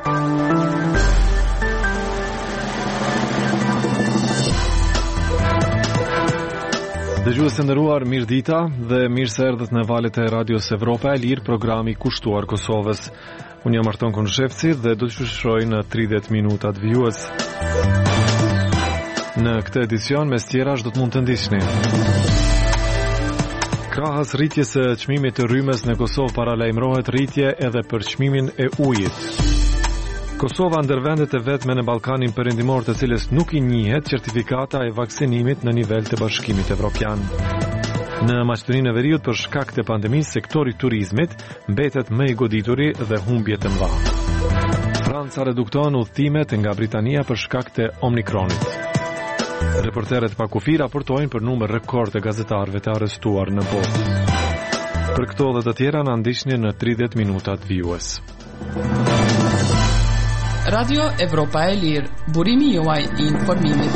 Dëgjues të nderuar, mirë dita dhe mirë se erdhët në valët e Radios Evropa e Lirë, programi kushtuar Kosovës. Unë jam Arton Konshevci dhe do të shoqëroj në 30 minutat vijues. Në këtë edicion, mes tjerash, do të mund të ndiqni. Krahas rritjes së çmimit të rrymës në Kosovë paralajmërohet rritje edhe për çmimin e ujit. Kosova ndër vendet e vetme në Ballkanin Perëndimor të cilës nuk i njihet certifikata e vaksinimit në nivel të Bashkimit Evropian. Në Maqedoninë e Veriut për shkak të pandemisë, sektori turizmit mbetet më i godituri dhe humbje të mëdha. Franca redukton udhëtimet nga Britania për shkak të Omikronit. Reporterët pa kufi raportojnë për numër rekord të gazetarëve të arrestuar në botë. Për këto dhe të tjera na ndiqni në 30 minutat vijues. Radio Evropa e Lirë, burimi juaj i informimit.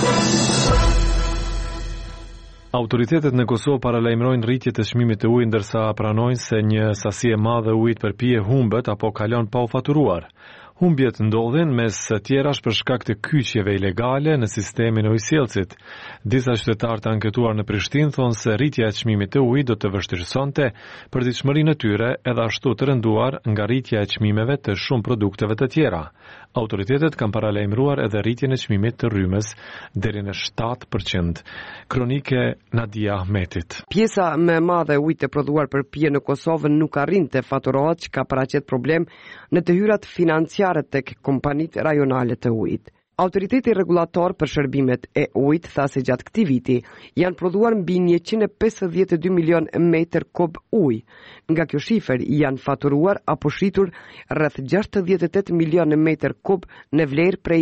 Autoritetet në Kosovë paralajmërojnë rritje të çmimit të ujit ndërsa pranojnë se një sasi e madhe ujit për pije humbet apo kalon pa u faturuar. Humbjet ndodhin mes tjerash për shkak të kyçjeve ilegale në sistemin e ujësjellësit. Disa qytetarë të anketuar në Prishtinë thonë se rritja e çmimit të ujit do të vështirësonte përditshmërinë e tyre edhe ashtu të rënduar nga rritja e çmimeve të shumë produkteve të tjera. Autoritetet kanë paralajmëruar edhe rritjen e çmimit të rrymës deri në 7%. Kronike Nadia Ahmetit. Pjesa më e madhe e ujit të prodhuar për pije në Kosovë nuk arrin të faturohet, që ka paraqet problem në të hyrat financiare tek kompanitë rajonale të ujit. Autoriteti rregulator për shërbimet e ujit tha se gjatë këtij viti janë prodhuar mbi 152 milion metër kub ujë. Nga kjo shifër janë faturuar apo shitur rreth 68 milion metër kub në vlerë prej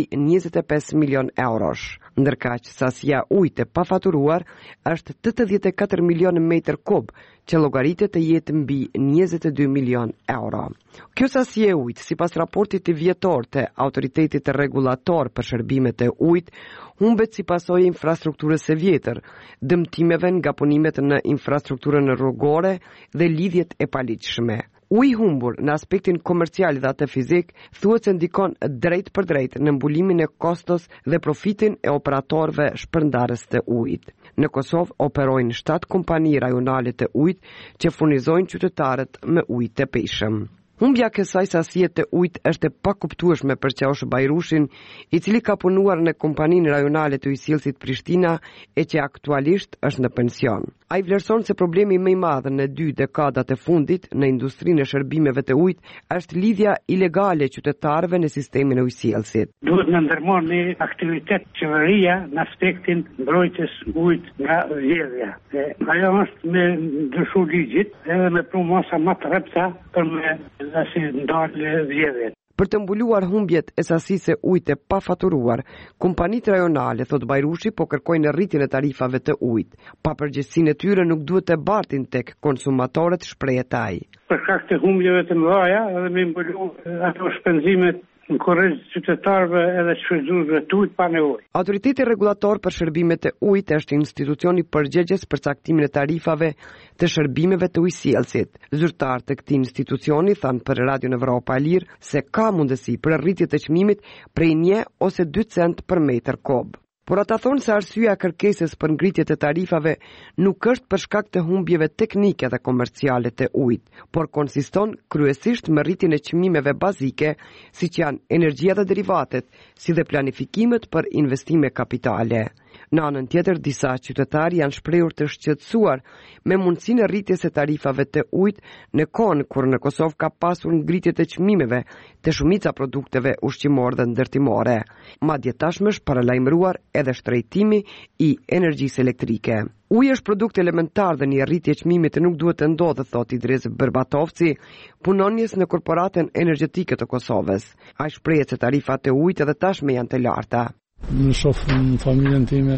25 milion eurosh. Ndërkaq sasia ujit e pafaturuar është 84 milion metër kub, që llogaritet të jetë mbi 22 milion euro. Kjo sasi e ujit, sipas raportit të vjetor të autoritetit rregulator për shërbimet e ujit, humbet si pasojë infrastrukturës së vjetër, dëmtimeve nga punimet në infrastrukturën rrugore dhe lidhjet e paligjshme. Uji humbur në aspektin komercial dhe atë fizik thuhet se ndikon drejt për drejt në mbulimin e kostos dhe profitin e operatorëve shpërndarës të ujit. Në Kosovë operojnë 7 kompani rajonale të ujit që furnizojnë qytetarët me ujë të peshëm. Humbja kësaj sasie të ujit është e pakuptueshme për Qaush Bajrushin, i cili ka punuar në kompaninë rajonale të ujësjellësit Prishtina e që aktualisht është në pension. Ai vlerëson se problemi më i madh në 2 dekadat e fundit në industrinë e shërbimeve të ujit është lidhja ilegale e qytetarëve në sistemin e ujësjellësit. Duhet në ndërmarrë një aktivitet qeveria në aspektin mbrojtjes ujit nga vjedhja. Ajo është me ndryshu ligjit edhe me promosa më të rrepta për me ndalë vjedhjet. Për të mbuluar humbjet e sasisë ujit e pafaturuar, kompanitë rajonale, thot Bajrushi, po kërkojnë rritjen e tarifave të ujit. Papërgjegjësinë e tyre nuk duhet të bartin tek konsumatorët, shprehet ai. Për shkak të humbjeve të mëdha edhe me mbulu ato shpenzimet në korrekt qytetarëve edhe shfrytëzuesve të ujit pa nevojë. Autoriteti rregulator për shërbimet e ujit është institucioni përgjegjës për caktimin e tarifave të shërbimeve të ujësjellësit. Zyrtar të këtij institucioni thanë për Radio Evropa e Lirë se ka mundësi për rritje të çmimit prej 1 ose 2 cent për metër kub. Por ata thonë se arsyeja e kërkesës për ngritje të tarifave nuk është për shkak të humbjeve teknike dhe komerciale të ujit, por konsiston kryesisht me rritjen e çmimeve bazike, siç janë energjia dhe derivatet, si dhe planifikimet për investime kapitale. Në anën tjetër, disa qytetarë janë shprehur të shqetësuar me mundësinë e rritjes së tarifave të ujit në kohën kur në Kosovë ka pasur ngritje të çmimeve të shumica produkteve ushqimore dhe ndërtimore. Madje tashmë është paralajmëruar edhe shtrejtimi i energjisë elektrike. Uji është produkt elementar dhe një rritje çmimit nuk duhet të ndodhë, thot Idris Berbatovci, punonjes në korporatën energjetike të Kosovës. Ai shprehet se tarifat e ujit edhe tashmë janë të larta. Në shof në familjen time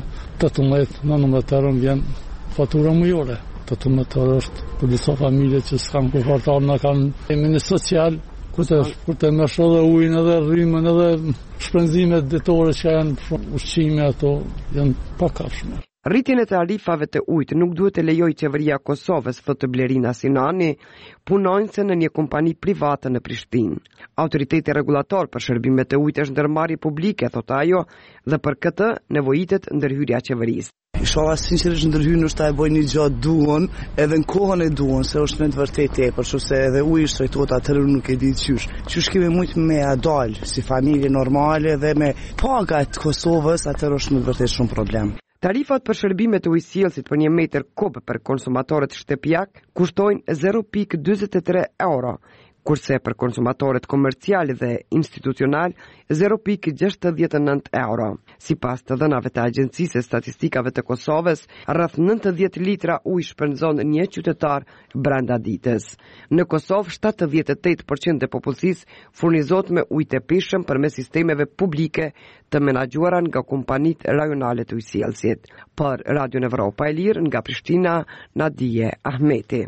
18-19 euro vjen fatura mujore. 18 euro është për disa familje që s'kan kufartar, në kanë emini social, kur të mësh edhe ujin edhe rrymën edhe shpenzimet detore që janë ushqime, ato janë pakafshme. Rritjen e tarifave të ujit nuk duhet të lejojë qeveria e Kosovës, thotë Blerina Sinani, punonjëse në një kompani private në Prishtinë. Autoriteti regulator për shërbimet e ujit është ndërmarrje publike, thotë ajo, dhe për këtë nevojitet ndërhyrja e qeverisë. Inshallah sinqerisht ndërhyrën është ta e bëjë një gjatë duan, edhe në kohën e duan, se është me të vërtetë tepër, se edhe uji është trajtuar atëherë nuk e di çysh. Çysh kemi shumë me adal si familje normale dhe me paga të Kosovës, atëherë është me të vërtetë shumë problem. Tarifat për shërbimet e ujësjellësit për 1 metër kub për konsumatorët shtëpiak kushtojnë 0.43 euro, kurse për konsumatorët komercial dhe institucional 0.69 euro. Sipas të dhënave të Agjencisë së Statistikave të Kosovës, rreth 90 litra ujë shpenzon një qytetar brenda ditës. Në Kosovë, 78% e popullsisë furnizohet me ujë të pishëm përmes sistemeve publike të menaxhuara nga kompanitë rajonale të ujësjellësit. Për Radio Evropa e Lirë nga Prishtina, Nadije Ahmeti.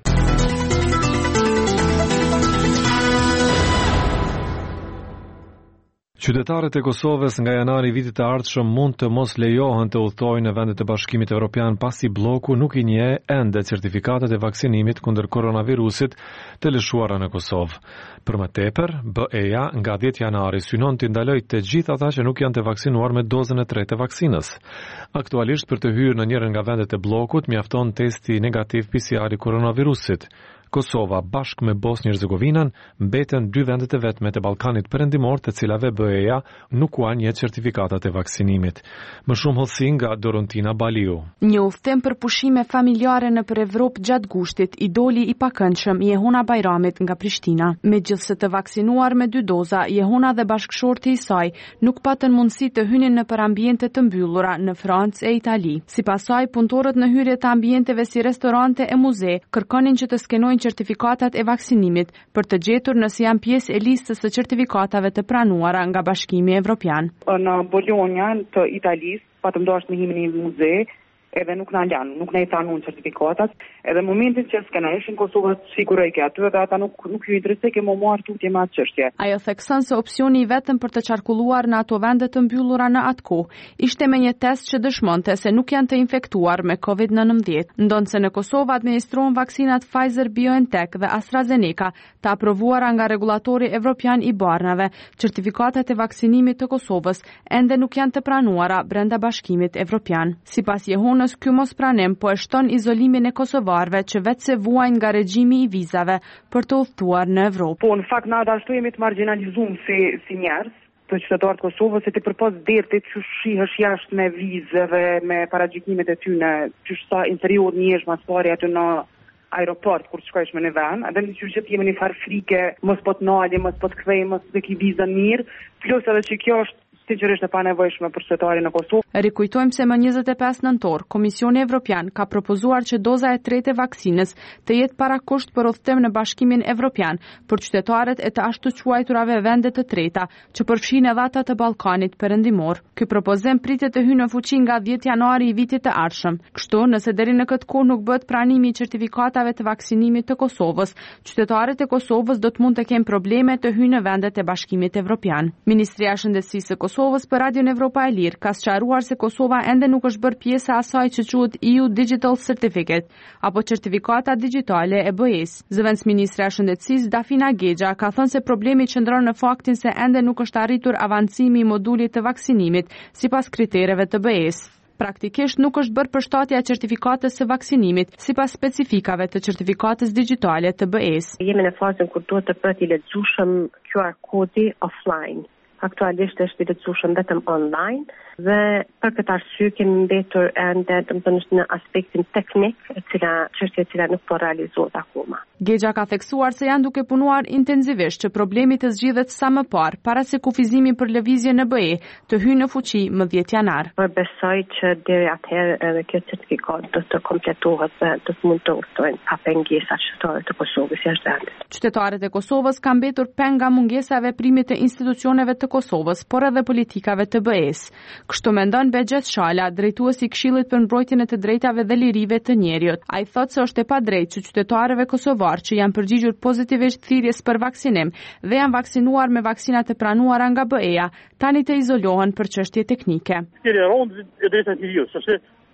Qytetarët e Kosovës nga janari vitit të ardhshëm mund të mos lejohen të udhtojnë në vendet e Bashkimit Evropian pasi bloku nuk i njeh ende certifikatet e vaksinimit kundër koronavirusit të lëshuara në Kosovë. Për më tepër, BE-ja nga 10 janari synon të ndalojë të gjithë ata që nuk janë të vaksinuar me dozën e 3 të vaksinës. Aktualisht për të hyrë në njërin nga vendet e bllokut mjafton testi negativ PCR i koronavirusit. Kosova bashkë me Bosnjë Hercegovinën mbeten 2 vendet e vetme të Ballkanit Perëndimor të cilave BE-ja nuk ka një certifikatat e vaksinimit. Më shumë hollësi nga Dorontina Baliu. Një udhtim për pushime familjare nëpër Evropë gjatë gushtit i doli i pakëndshëm Jehuna Bajramit nga Prishtina. Megjithse të vaksinuar me 2 doza, Jehuna dhe bashkëshorti i saj nuk patën mundësi të hynin nëpër ambiente të mbyllura në Francë e Itali. Sipas saj, punëtorët në hyrje të ambienteve si restorante e muze kërkonin që të skenojnë certifikatat e vaksinimit për të gjetur nëse janë pjesë e listës së certifikatave të pranuara nga Bashkimi Evropian. Në Bologna të Italisë, patëm dashur me himin në muze, edhe nuk na i pranuan certifikatat, edhe momentin që skenojshin Kosova sigurisht ke aty dhe ata nuk ju interesoi ke më marr tutje me atë çështje. Ajo thekson se opsioni i vetëm për të qarkulluar në ato vende të mbyllura në atë kohë ishte me një test që dëshmonte se nuk janë të infektuar me COVID-19. Ndonse në Kosovë administrohen vaksinat Pfizer-BioNTech dhe AstraZeneca, të aprovuara nga regulatori evropian i barnave, certifikatat e vaksinimit të Kosovës ende nuk janë të pranuara brenda Bashkimit Evropian. Sipas Jehunës, ky mospranim po e shton izolimin e kosovarëve që vetë se vuajnë nga regjimi i vizave për të udhëtuar në Evropë. Po në fakt na ashtu jemi të marginalizuar si njerëz të qytetarët Kosovës, se ti përpos dertit që shihesh jashtë me vizave, me paragjykimet e tyre, që sa interior njesh mas pari aty në aeroport kur shkojsh me në vend, edhe në që jemi një farë frike, mos po të nalje, mos po të kthej, mos të ki vizën mirë, plus edhe që kjo është sinqerisht e panevojshme për qytetarin në Kosovë. Rikujtojmë se më 25 nëntor, Komisioni Evropian ka propozuar që doza e 3 e vaksinës të jetë parakusht për udhëtim në Bashkimin Evropian për qytetarët e të ashtu quajturave vende të treta, që përfshin edhe ata të Ballkanit Perëndimor. Ky propozim pritet të hyjë në fuqi nga 10 janari i vitit të ardhshëm. Kështu, nëse deri në këtë kohë nuk bëhet pranimi i certifikatave të vaksinimit të Kosovës, qytetarët e Kosovës do të mund të kenë probleme të hyjnë në vendet e Bashkimit Evropian. Ministria e Shëndetësisë së Kosovës për Radio Evropa e Lirë ka sqaruar se Kosova ende nuk është bërë pjesë e asaj që quhet EU Digital Certificate apo certifikata digjitale e BE-s. Zëvendësministra e Shëndetësisë Dafina Gexha ka thënë se problemi qëndron në faktin se ende nuk është arritur avancimi i modulit të vaksinimit sipas kritereve të BE-s. Praktikisht nuk është bërë përshtatja e certifikatës së vaksinimit sipas specifikave të certifikatës digjitale të BE-s. Jemi në fazën kur duhet të bëhet i lexueshëm QR kodi offline. Aktualisht është i lexueshëm vetëm online dhe për këtë arsye kemi mbetur ende në aspektin teknik, çështja e cila nuk po realizohet akoma. Gexha ka theksuar se janë duke punuar intensivisht që problemi të zgjidhet sa më parë, para se kufizimi për lëvizje në BE të hyjë në fuqi më 10 janar. Besoj që deri atëherë edhe kjo certifikat do të kompletohet dhe do të mund të udhtojnë pa pengesa qytetarët të Kosovës jashtë vendit. Qytetarët e Kosovës kanë mbetur peng nga mungesa e veprimit të institucioneve të Kosovës, por edhe politikave të BE-s. Kështu mendon Begjes Shala, drejtuesi i Këshillit për mbrojtjen e të drejtave dhe lirive të njerëzit. Ai thotë se është e padrejtë që qytetarëve kosovar që janë përgjigjur pozitivisht thirrjes për vaksinim dhe janë vaksinuar me vaksinat e pranuara nga BE-ja, tani të izolohen për çështje teknike.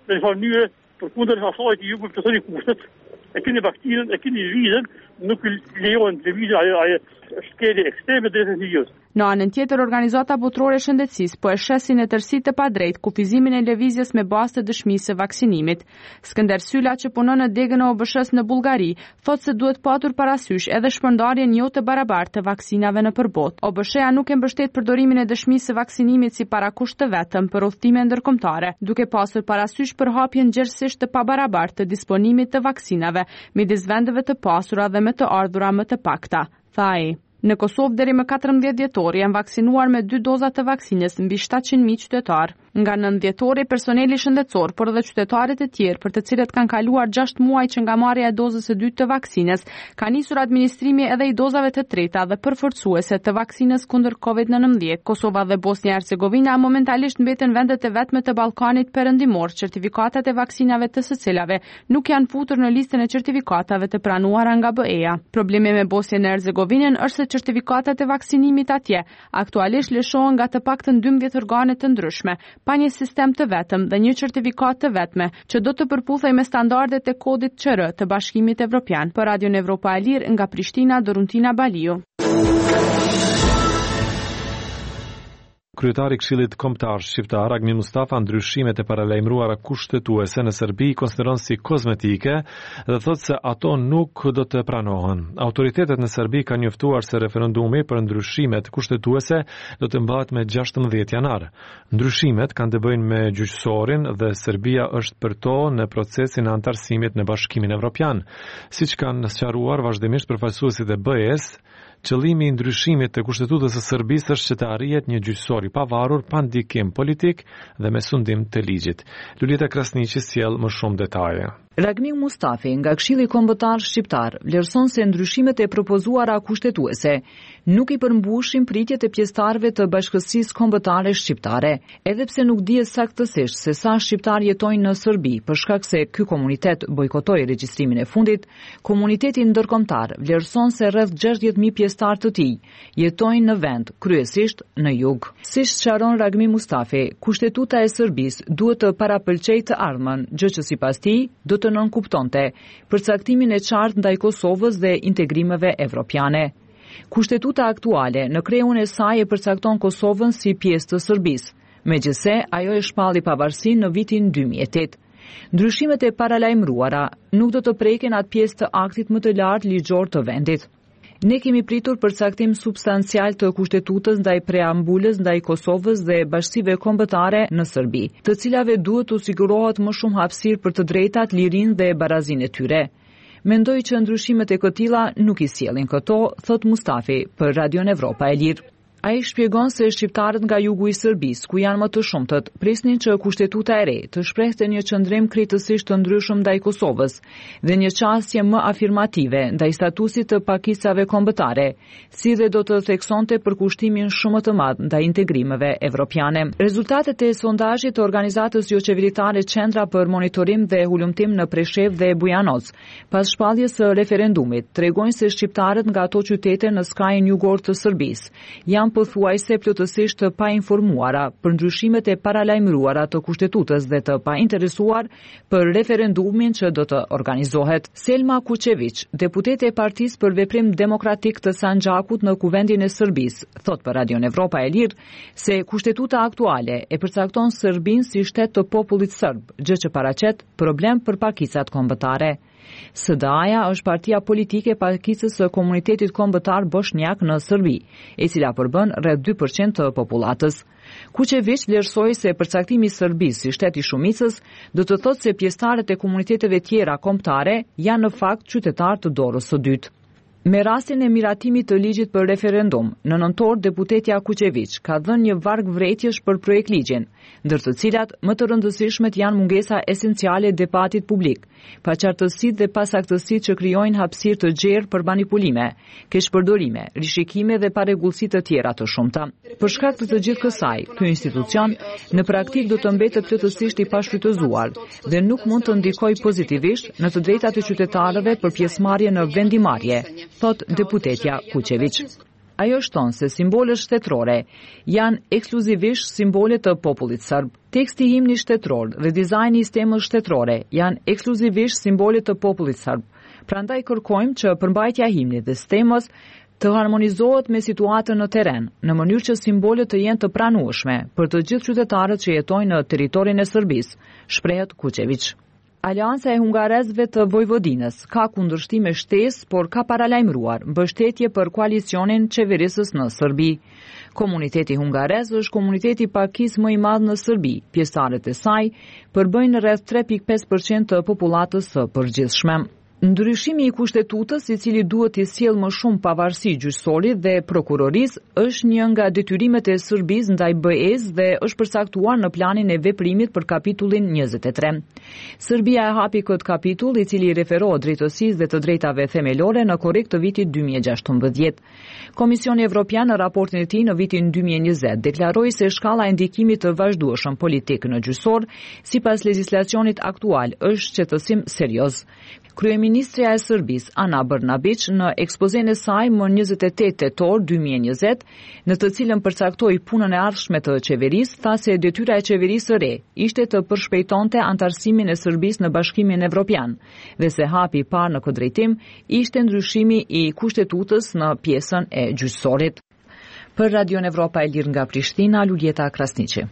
me thonë një përkundër asaj ju plotësoni kushtet e keni vaksinën, e keni vizën, nuk lejohen lëvizja ajo shkelje ekstreme drejt njës. Në anën tjetër, Organizata Botërore e Shëndetësisë po e shesin e tërësitë të padrejtë kufizimin e lëvizjes me bazë të dëshmisë së vaksinimit. Skënder Sylla, që punon në degën e OBSH-s në Bullgari, thotë se duhet patur parasysh edhe shpërndarjen jo të barabartë të vaksinave në përbot. OBSH-ja nuk e mbështet përdorimin e dëshmisë së vaksinimit si parakusht të vetëm për udhëtime ndërkombëtare, duke pasur parasysh përhapjen gjerësisht të pabarabartë të disponimit të vaksinave midis vendeve të pasura dhe me të ardhura më të pakta, tha ai. Në Kosovë deri më 14 dhjetor janë vaksinuar me 2 doza të vaksinës mbi 700.000 qytetar. Nga 9 dhjetori, personeli shëndetësor, por edhe qytetarët e tjerë për të cilët kanë kaluar 6 muaj që nga marrja e dozës së dytë të vaksinës, ka nisur administrimi edhe i dozave të treta dhe përforcuese të vaksinës kundër COVID-19. Kosova dhe Bosnia-Hercegovina momentalisht mbeten vendet e vetme të Ballkanit Perëndimor, certifikatat e vaksinave të së cilave nuk janë futur në listën e certifikatave të pranuara nga BE-ja. Problemi me Bosnjën-e-Hercegovinën është se certifikatat e vaksinimit atje aktualisht lëshohen nga të paktën 12 organe të ndryshme, pa një sistem të vetëm dhe një certifikat të vetme që do të përputhej me standardet e kodit QR të Bashkimit Evropian. Për Radion Evropa e Lirë nga Prishtina, Doruntina Baliu. Kryetari i Këshillit Kombëtar Shqiptar Agmin Mustafa ndryshimet e paralajmëruara kushtetuese në Serbi konsideron si kozmetike dhe thotë se ato nuk do të pranohen. Autoritetet në Serbi kanë njoftuar se referendumi për ndryshimet kushtetuese do të mbahet me 16 janar. Ndryshimet kanë të bëjnë me gjyqësorin dhe Serbia është për to në procesin e antarësimit në Bashkimin Evropian. Siç kanë sqaruar vazhdimisht përfaqësuesit e BE-s, qëllimi i ndryshimit të kushtetutës së Serbisë është që të arrihet një gjyqësor i pavarur pa ndikim politik dhe me sundim të ligjit. Lulieta Krasniqi sjell më shumë detaje. Ragmin Mustafi nga Këshilli Kombëtar Shqiptar vlerëson se ndryshimet e propozuara kushtetuese nuk i përmbushin pritjet e pjesëtarëve të Bashkësisë Kombëtare Shqiptare, edhe pse nuk dihet saktësisht se sa shqiptar jetojnë në Serbi për shkak se ky komunitet bojkotoi regjistrimin e fundit. Komuniteti ndërkombëtar vlerëson se rreth 60.000 pjesëtar të tij jetojnë në vend, kryesisht në jug. Siç sqaron Ragmin Mustafi, kushtetuta e Serbisë duhet të parapëlqejë të ardhmen, gjë që sipas tij do të nënkuptonte përcaktimin e qartë ndaj Kosovës dhe integrimeve evropiane. Kushtetuta aktuale në kreun e saj e përcakton Kosovën si pjesë të Serbisë, megjithse ajo e shpalli pavarësinë në vitin 2008. Ndryshimet e paralajmëruara nuk do të preken atë pjesë të aktit më të lartë ligjor të vendit. Ne kemi pritur përcaktim substancial të kushtetutës ndaj preambulës ndaj Kosovës dhe bashkësive kombëtare në Serbi, të cilave duhet të sigurohet më shumë hapësirë për të drejtat, lirinë dhe barazinë e tyre. Mendoj që ndryshimet e këtilla nuk i sjellin këto, thot Mustafi për Radion Evropa e Lirë. Ai shpjegon se shqiptarët nga jugu i Serbisë, ku janë më të shumtët, prisnin që kushtetuta e re të shprehte një qëndrim kritikisht të ndryshëm ndaj Kosovës dhe një qasje më afirmative ndaj statusit të pakicave kombëtare, si dhe do të theksonte përkushtimin shumë të madh ndaj integrimeve evropiane. Rezultatet e sondazhit të organizatës jo qeveritare Qendra për Monitorim dhe Hulumtim në Preshevë dhe Bujanoc, pas shpalljes së referendumit, tregojnë se shqiptarët nga ato qytete në skajin jugor të Serbisë janë pothuajse plotësisht të painformuara për ndryshimet e paralajmëruara të kushtetutës dhe të painteresuar për referendumin që do të organizohet. Selma Kuqević, deputete e Partisë për Veprim Demokratik të Sandžakut në Kuvendin e Serbisë, thot për Radion Evropa e Lirë se kushtetuta aktuale e përcakton Serbinë si shtet të popullit serb, gjë që paraqet problem për pakicat kombëtare. SDA-ja është partia politike pakicës së komunitetit kombëtar bosnjak në Serbi, e cila përbën rreth 2% të popullatës. Kuqević vlerësoi se përcaktimi i Serbisë si shtet i shumicës do të thotë se pjesëtarët e komuniteteve tjera kombëtare janë në fakt qytetarë të dorës së dytë. Me rastin e miratimit të ligjit për referendum, në nëntor deputetja Kuqević ka dhënë një varg vërejtjesh për projekt ligjin, ndër të cilat më të rëndësishmet janë mungesa esenciale e debatit publik, paqartësitë dhe pasaktësitë që krijojnë hapësirë të gjerë për manipulime, keqpërdorime, rishikime dhe parregullsi të tjera të shumta. Për shkak të gjithë kësaj, ky institucion në praktik do të mbetet plotësisht i pashfrytëzuar dhe nuk mund të ndikojë pozitivisht në të drejtat e qytetarëve për pjesëmarrje në vendimarrje, thot deputetja Kuqević. Ajo shton se simbolet shtetërore janë ekskluzivisht simbole të popullit serb. Teksti i himnit shtetëror dhe dizajni i stemës shtetërore janë ekskluzivisht simbole të popullit serb. Prandaj kërkojmë që përmbajtja e himnit dhe stemës të harmonizohet me situatën në terren, në mënyrë që simbolet të jenë të pranueshme për të gjithë qytetarët që jetojnë në territorin e Serbisë, shprehet Kuçević. Aleanca e hungarezëve të Vojvodinës ka kundërshtime shtesë, por ka paralajmëruar mbështetje për koalicionin qeverisës në Serbi. Komuniteti hungarez është komuniteti pakisë më i madh në Serbi. Pjesëtarët e saj përbëjnë rreth 3.5% të popullatës së përgjithshme. Ndryshimi i kushtetutës, i cili duhet të sjellë më shumë pavarësi gjyqësorit dhe prokurorisë, është një nga detyrimet e Serbisë ndaj BE-s dhe është përcaktuar në planin e veprimit për kapitullin 23. Serbia e hapi këtë kapitull, i cili referohet drejtësisë dhe të drejtave themelore në korrik të vitit 2016. Komisioni Evropian në raportin e tij në vitin 2020 deklaroi se shkalla e ndikimit të vazhdueshëm politik në gjyqësor sipas legjislacionit aktual është qetësim serioz. Kryeministrja e Serbisë, Ana Brnabić, në ekspozen e saj më 28 tetor 2020, në të cilën përcaktoi punën e ardhshme të qeverisë, tha se detyra e qeverisë së re ishte të përshpejtonte antarësimin e Serbisë në Bashkimin Evropian dhe se hapi i parë në këtë drejtim ishte ndryshimi i kushtetutës në pjesën e gjyqësorit. Për Radion Evropa e Lirë nga Prishtina, Luljeta Krasniqi.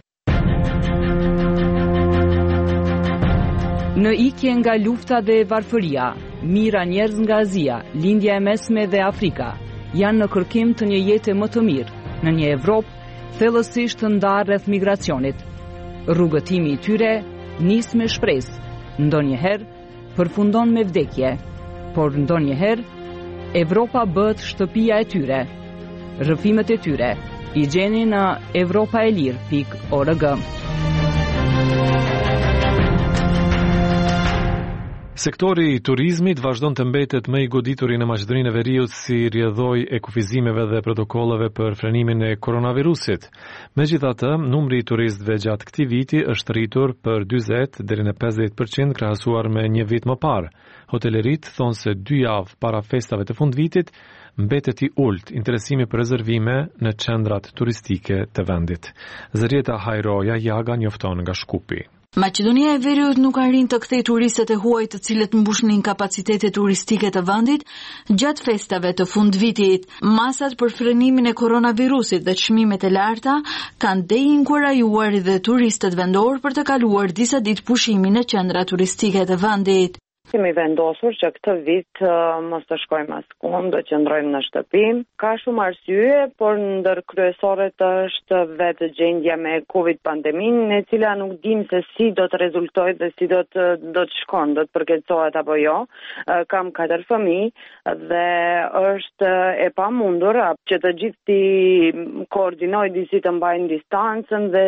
Në ikje nga lufta dhe varfëria, mira njerëz nga Azia, lindja e mesme dhe Afrika, janë në kërkim të një jete më të mirë, në një Evropë thellësisht të ndarë rreth migracionit. Rrugëtimi i tyre nis me shpresë, ndonjëherë përfundon me vdekje, por ndonjëherë Evropa bëhet shtëpia e tyre. Rrëfimet e tyre i gjeni në europaelir.org. Sektori i turizmit vazhdon të mbetet më i godituri në Maqedoninë e Veriut si rrjedhoi e kufizimeve dhe protokolleve për frenimin e koronavirusit. Megjithatë, numri i turistëve gjatë këtij viti është rritur për 40 deri në 50% krahasuar me një vit më parë. Hotelerit thonë se 2 javë para festave të fundvitit mbetet i ulët interesimi për rezervime në qendrat turistike të vendit. Zërieta Hajroja Jaga njofton nga Shkupi. Maqedonia e Veriut nuk arrin të kthejë turistët e huaj të cilët mbushnin kapacitetet turistike të vendit gjatë festave të fundvitit. Masat për frenimin e koronavirusit dhe çmimet e larta kanë deinkurajjuar dhe turistët vendor për të kaluar disa ditë pushimi në qendra turistike të vendit. Kemi vendosur që këtë vit mos të shkojmë askund, do qëndrojmë në shtëpi. Ka shumë arsye, por ndër kryesoret është vetë gjendja me Covid pandemin, e cila nuk dim se si do të rezultojë dhe si do të shkon, do të përkeçohet apo jo. Kam 4 fëmijë dhe është e pamundur që të gjithë ti koordinojnë disi të mbajnë distancën dhe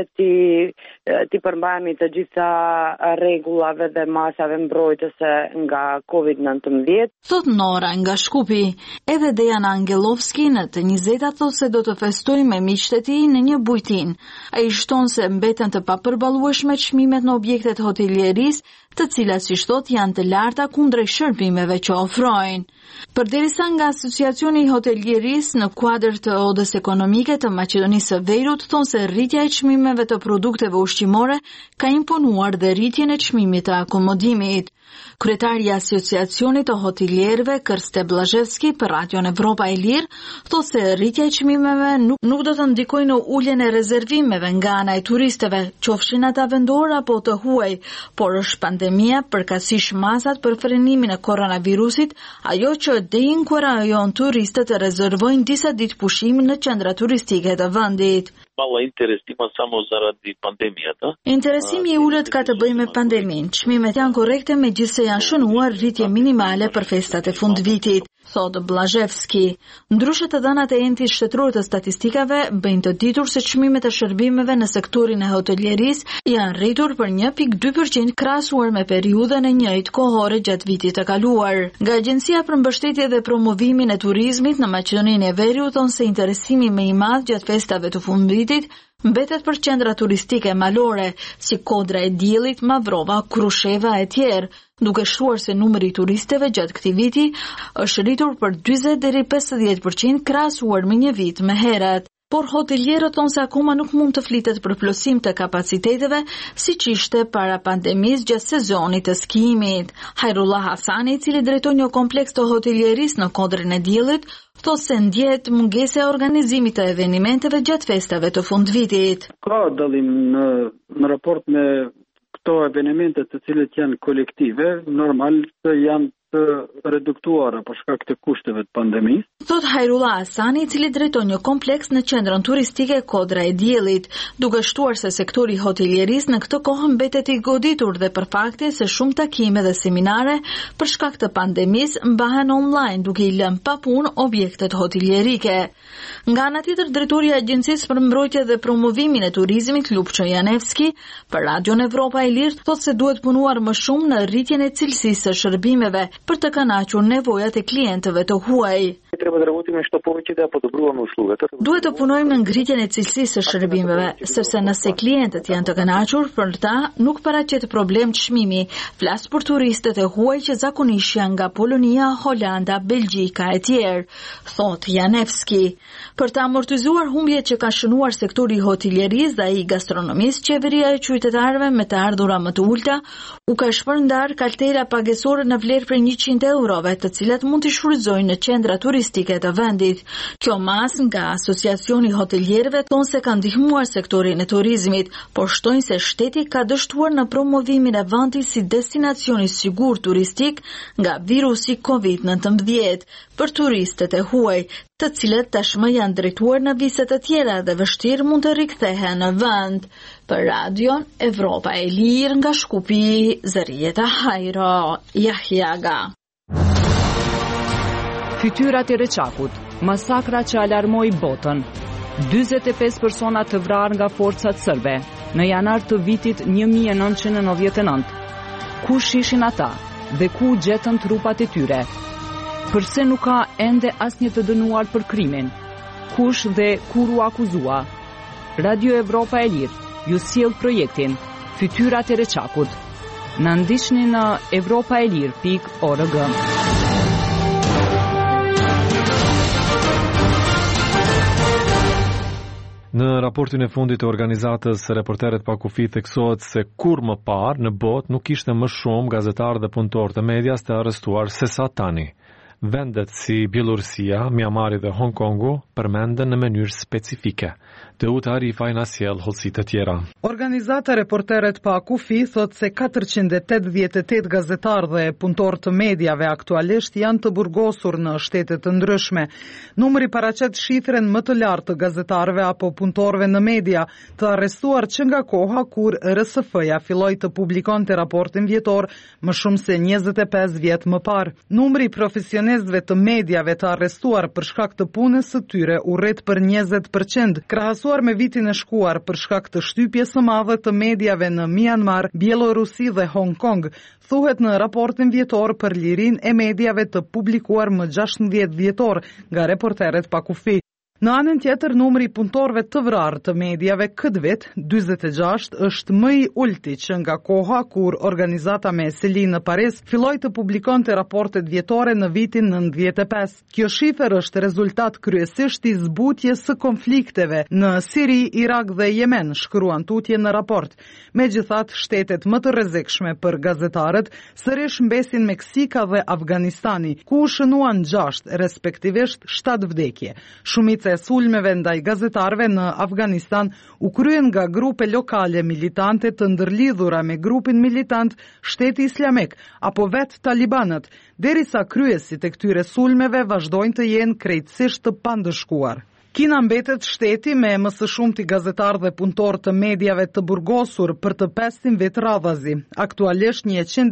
ti përmbajemi të gjitha rregullave dhe masave mbrojtëse nga Covid-19. Thot Nora nga Shkupi. Edhe Dejan Angelovski në të 20 thot se do të festojë me miqtë e tij në një bujtin. Ai shton se mbeten të paprballueshme çmimet në objektet hotelierisë, të cilat si thot janë të larta kundrejt shërbimeve që ofrojnë. Përderisa nga Asociacioni i Hotelierisë në kuadër të odës ekonomike të Maqedonisë së Veriut thonë se rritja e çmimeve të produkteve ushqimore ka imponuar dhe rritjen e çmimit të akomodimit. Kryetari i Asociacionit të Hotelierëve Kërste Blazhevski për Radion Evropa e Lirë thotë se rritja e çmimeve nuk do të ndikojë në uljen e rezervimeve nga ana e turistëve, qofshin ata vendor apo të huaj, por është pandemia përkatësisht masat për frenimin e koronavirusit, ajo që deinkurajon turistët të rezervojnë disa ditë pushimi në qendra turistike të vendit. Malla interes ima samo zaradi pandemijata. Interesimi i ulët ka të bëjë me pandemin. Çmimet janë korrekte megjithse janë shënuar rritje minimale për festat e fundvitit, thotë Blazhevski. Ndryshe të dhënat e entit shtetëror të statistikave bëjnë të ditur se çmimet e shërbimeve në sektorin e hotelierisë janë rritur për 1.2% krahasuar me periudhën e njëjtë kohore gjatë vitit të kaluar. Nga Agjencia për Mbështetje dhe Promovimin e Turizmit në Maqedoninë e Veriut thonë se interesimi më i madh gjatë festave të fundvitit mbetet për qendra turistike malore, si Kodra e Diellit, Mavrova, Krusheva e tjerë, duke shtuar se numri i turisteve gjatë këtij viti është rritur për 40 deri 50% krahasuar me një vit më herët. Por hotelierët thonë se akoma nuk mund të flitet për plotësim të kapaciteteve siç ishte para pandemisë gjatë sezonit të skijimit. Hajrullah Hasani, i cili drejton një kompleks të hotelierisë në Kodrën e Diellit, thotë se ndjehet mungesa e organizimit të evenimenteve gjatë festave të fundvitit. Ka dallim në raport me këto evenimente të cilët janë kolektive, normal të janë të reduktuara për shkak të kushteve të pandemisë. Thot Hajrullah Hasani, i cili drejton një kompleks në qendrën turistike Kodra e Diellit, duke shtuar se sektori hotelierisë në këtë kohë mbetet i goditur dhe për faktin se shumë takime dhe seminare për shkak të pandemisë mbahen online, duke i lënë pa punë objektet hotelierike. Nga ana tjetër, drejtori i Agjencisë për Mbrojtje dhe Promovimin e Turizmit, Lupço Janevski, për Radion Evropa e Lirë thotë se duhet punuar më shumë në rritjen e cilësisë së shërbimeve për të kënaqur nevojat e klientëve të huaj. Duhet të punojmë në ngritjen e cilësisë së shërbimeve, sepse nëse klientët janë të kënaqur, për ta nuk paraqet problem çmimi. Flas për turistët e huaj që zakonisht janë nga Polonia, Holanda, Belgjika e tjerë, thot Janevski. Për të amortizuar humbjet që ka shënuar sektori i hotelierisë dhe i gastronomisë, qeveria e qytetarëve me të ardhura më të ulta u ka shpërndar kartela pagesore në vlerë për 100 eurove, të cilat mund të shfrytëzojnë në qendra turistike të vendit. Kjo mas nga Asociacioni i Hotelierëve thonë se ka ndihmuar sektorin e turizmit, por shtojnë se shteti ka dështuar në promovimin e vendit si destinacioni sigur turistik nga virusi COVID-19 për turistët e huaj, të cilët tashmë janë drejtuar në vizë të tjera dhe vështirë mund të rikthehen në vend. Për Radion Evropa e Lirë nga Shkupi, Zërieta Hajro, Jahjaga. Fytyrat e Reçakut, masakra që alarmoi botën. 45 persona të vrarë nga forcat serbe në janar të vitit 1999. Kush ishin ata dhe ku gjetën trupat e tyre? Përse nuk ka ende asnjë të dënuar për krimin? Kush dhe kur u akuzua? Radio Evropa e Lirë ju sjell projektin Fytyrat e Reçakut. Na ndiqni në europaelir.org. Në raportin e fundit të organizatës Reporterët pa kufi theksohet se kur më parë në botë nuk ishte më shumë gazetarë dhe punëtorë të medias të arrestuar se sa tani. Vendet si Bielorusia, Myanmari dhe Hong Kongu përmenden në mënyrë specifike. Teut Arifaj na sjell hollësi të tjera. Organizata Reporterët pa kufi thot se 488 gazetarë dhe punëtorë të mediave aktualisht janë të burgosur në shtete të ndryshme. Numri paraqet shifrën më të lartë të gazetarëve apo punëtorëve në media të arrestuar që nga koha kur RSF-ja filloi të publikonte raportin vjetor më shumë se 25 vjet më parë. Numri i profesionistëve të mediave të arrestuar për shkak të punës së tyre u rrit për 20%, krahasuar me vitin e shkuar për shkak të shtypjes së madhe të mediave në Myanmar, Bielorusi dhe Hong Kong, thuhet në raportin vjetor për lirinë e mediave të publikuar më 16 vjetor nga Reporterët pa kufi. Në anën tjetër, numri i punëtorëve të vrarë të mediave këtë vit, 46, është më i ulti që nga koha kur organizata me seli në Paris filloi të publikonte raportet vjetore në vitin 95. Kjo shifër është rezultat kryesisht i zbutjes së konflikteve në Siri, Irak dhe Yemen, shkruan tutje në raport. Megjithatë, shtetet më të rrezikshme për gazetarët sërish mbesin Meksika dhe Afganistani, ku u shënuan 6, respektivisht 7 vdekje. Shumica e sulmeve ndaj gazetarëve në Afganistan u kryen nga grupe lokale militante të ndërlidhura me grupin militant Shteti Islamik apo vetë talibanët, derisa kryesit e këtyre sulmeve vazhdojnë të jenë krejtësisht të pandëshkuar. Kina mbetet shteti me më së shumti gazetarë dhe punëtorë të mediave të burgosur për të 5 vit radhazi. Aktualisht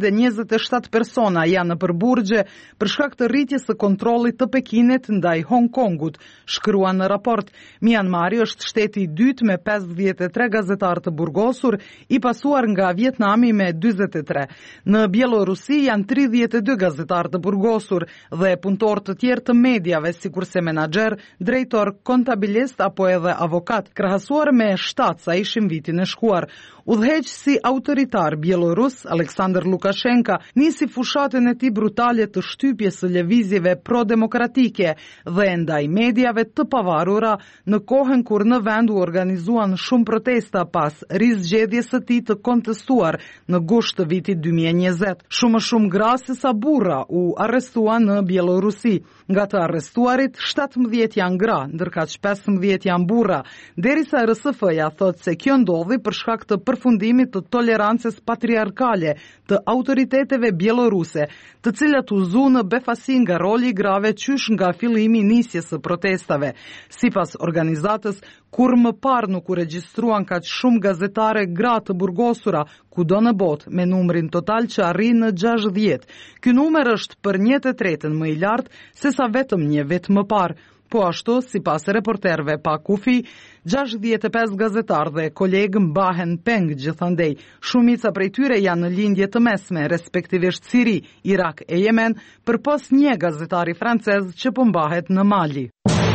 127 persona janë në përburgje për shkak të rritjes së kontrollit të Pekinit ndaj Hong Kongut, shkruan në raport. Myanmari është shteti i dytë me 53 gazetarë të burgosur, i pasuar nga Vietnami me 43. Në Bielorusi janë 32 gazetarë të burgosur dhe punëtorë të tjerë të mediave, sikurse menaxher, drejtor, kontabilist apo edhe avokat, krahasuar me 7 sa ishin vitin e shkuar. Udhëheqësi autoritar bielorus Aleksandr Lukashenka nisi fushatën e tij brutale të shtypjes së lëvizjeve pro-demokratike dhe ndaj mediave të pavarura në kohën kur në vend u organizuan shumë protesta pas rizgjedhjes së tij të kontestuar në gusht të vitit 2020. Shumë gra se sa burra u arrestuan në Bielorusi. Nga të arrestuarit, 17 janë gra, ndërkaq 15 janë burra, derisa RSF-ja thotë se kjo ndodhi për shkak të përfundimit të tolerancës patriarkale të autoriteteve bieloruse, të cilat u zu në befasi nga roli i grave qysh nga fillimi i nisjes së protestave. Sipas organizatës, kur më parë nuk u regjistruan kaq shumë gazetare gra të burgosura kudo në botë, me numrin total që arrin në 60. Ky numër është për 1/3 më i lartë se sa vetëm një vit më parë. Po ashtu, sipas reporterëve pa kufi, 65 gazetarë dhe kolegë mbahen peng gjithandej. Shumica prej tyre janë në lindje të mesme, respektivisht Siri, Irak e Yemen, përpos një gazetari francez që po mbahet në Mali.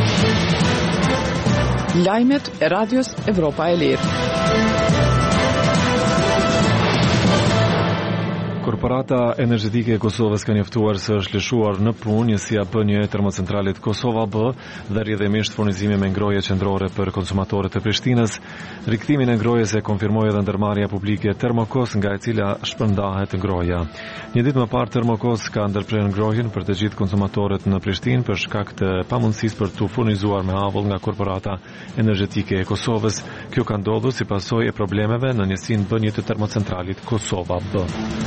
Lajmet e Radios Evropa e Lirë. Korporata energjetike e Kosovës ka njoftuar se është lëshuar në punë njësia B1 e termocentralit Kosova B dhe rrjedhimisht furnizimi me ngroje qendrore për konsumatorët e Prishtinës. Rikthimin e ngrojes e konfirmoi edhe ndërmarrja publike Termokos, nga e cila shpërndahet ngroja. Një ditë më parë Termokos ka ndërprerë ngrojen për të gjithë konsumatorët në Prishtinë për shkak të pamundësisë për t'u furnizuar me avull nga Korporata Energjetike e Kosovës. Kjo ka ndodhur si pasojë e problemeve në njësinë B1 të termocentralit Kosova B.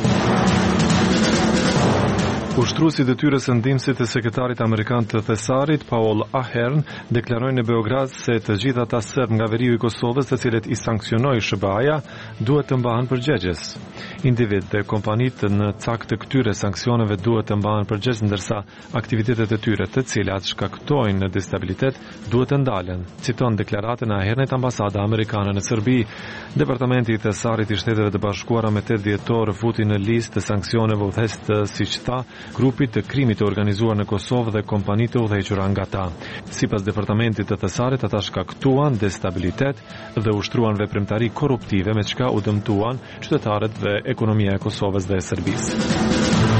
Ushtruesi i detyrës së ndihmësit të sekretarit amerikan të thesarit, Paul Ahern, deklaroi në Beograd se të gjithë ata serb nga veriu i Kosovës, të cilët i sanksionoi SBA-ja, duhet të mbahen përgjegjës. Individ dhe kompanitë në cakt të këtyre sanksioneve duhet të mbahen përgjegjës, ndërsa aktivitetet e tyre të cilat shkaktojnë destabilitet duhet të ndalen, citon deklaratën e Ahernit ambasada amerikane në Serbi. Departamenti i thesarit i Shteteve të Bashkuara me 8 dhjetor futi në listë të sanksioneve udhëheqës të, siç tha, grupit të krimit të organizuar në Kosovë dhe kompanitë të udhëhequra nga ta. Sipas departamentit të thesarit, ata shkaktuan destabilitet dhe ushtruan veprimtari korruptive, me çka u dëmtuan qytetarët dhe ekonomia e Kosovës dhe e Serbisë.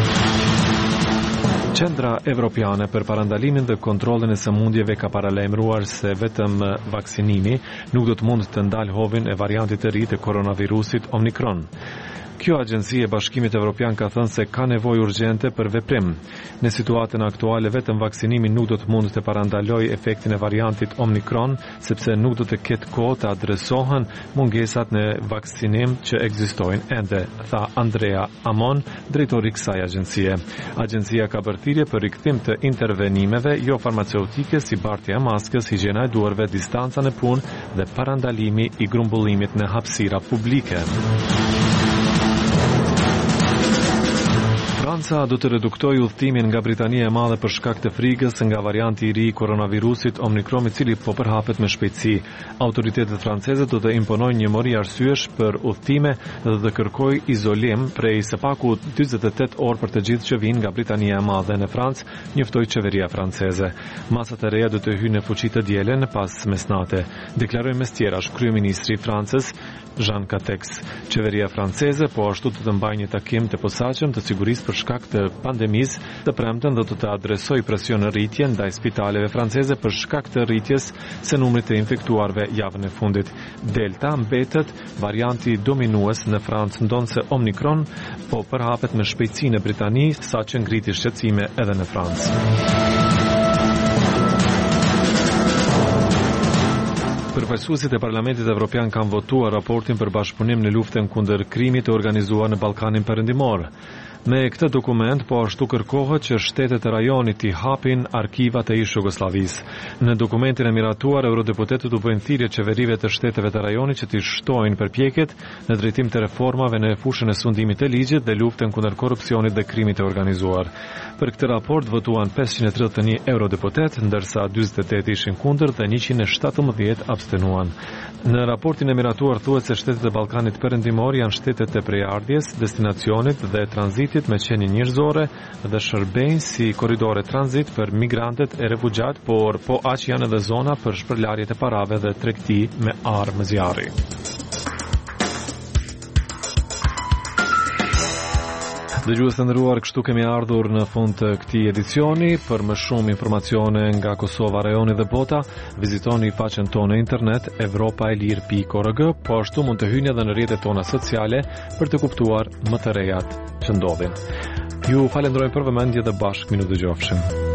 Qendra Evropiane për parandalimin dhe kontrollin e sëmundjeve ka paralajmëruar se vetëm vaksinimi nuk do të mund të ndalë hovin e variantit të ri të koronavirusit Omikron. Kjo agjenci e Bashkimit Evropian ka thënë se ka nevojë urgjente për veprim. Në situatën aktuale vetëm vaksinimi nuk do të mund të parandalojë efektin e variantit Omikron, sepse nuk do të ketë kohë të adresohen mungesat në vaksinim që ekzistojnë ende, tha Andrea Amon, drejtori i kësaj agjencie. Agjencia ka bërthirrje për rikthim të intervenimeve jo farmaceutike si bartja e maskës, higjiena e duarve, distanca në punë dhe parandalimi i grumbullimit në hapësira publike. Franca do të reduktojë udhëtimin nga Britania e Madhe për shkak të frikës nga varianti i ri i koronavirusit Omikron, i cili po përhapet me shpejtësi. Autoritetet franceze do të imponojnë një mori arsyesh për udhëtime dhe të kërkojë izolim prej së paku 48 orë për të gjithë që vinë nga Britania e Madhe në Francë, njoftoi qeveria franceze. Masat e reja do të hyjnë në fuqi të dielen pas mesnate, deklaroi mes tjerash kryeministri i Francës Jean Castex. Qeveria franceze po ashtu do të mbajë një takim të posaçëm të sigurisë për shkak të pandemisë të premten dhe do të adresojë presion në rritje ndaj spitaleve franceze për shkak të rritjes së numrit të infektuarve javën e fundit. Delta mbetet varianti dominues në Francë, ndonse Omikron po përhapet me shpejtësi në Britani, saqë ngriti shqetësime edhe në Francë. Përfaqësuesit e Parlamentit Evropian kanë votuar raportin për bashkëpunim në luftën kundër krimit të organizuar në Ballkanin Perëndimor. Me këtë dokument po ashtu kërkohet që shtetet e rajonit i hapin arkivat e ish Jugosllavisë. Në dokumentin e miratuar, eurodeputetët u bëjnë thirrje qeverive të shteteve të rajonit që të shtojnë përpjekjet në drejtim të reformave në fushën e sundimit të ligjit dhe luftën kundër korrupsionit dhe krimit të organizuar. Për këtë raport votuan 531 eurodeputet, ndërsa 48 ishin kundër dhe 117 abstenuan. Në raportin e miratuar thuhet se shtetet e Ballkanit Perëndimor janë shtetet e prejardhjes, destinacionit dhe tranzitit tranzitit me qenie njerëzore dhe shërbejnë si korridore tranzit për migrantet e refugjat, por po aq janë edhe zona për shpërlarjet e parave dhe tregti me armë zjarri. Dëgjues të nderuar, kështu kemi ardhur në fund të këtij edicioni. Për më shumë informacione nga Kosova, rajoni dhe bota, vizitoni faqen tonë internet evropaelir.org, po ashtu mund të hyni edhe në rrjetet tona sociale për të kuptuar më të rejat që ndodhin. Ju falenderoj për vëmendje dhe bashkë minu dëgjofshim.